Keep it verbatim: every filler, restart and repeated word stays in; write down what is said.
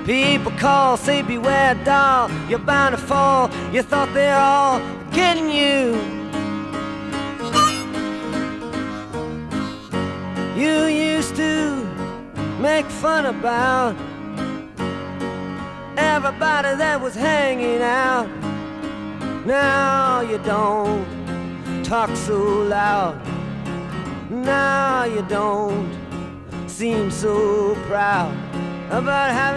People call, say beware doll, you're bound to fall. You thought they're all getting you. You used to make fun about everybody that was hanging out. Now you don't talk so loud. Now you don't seem so proud about having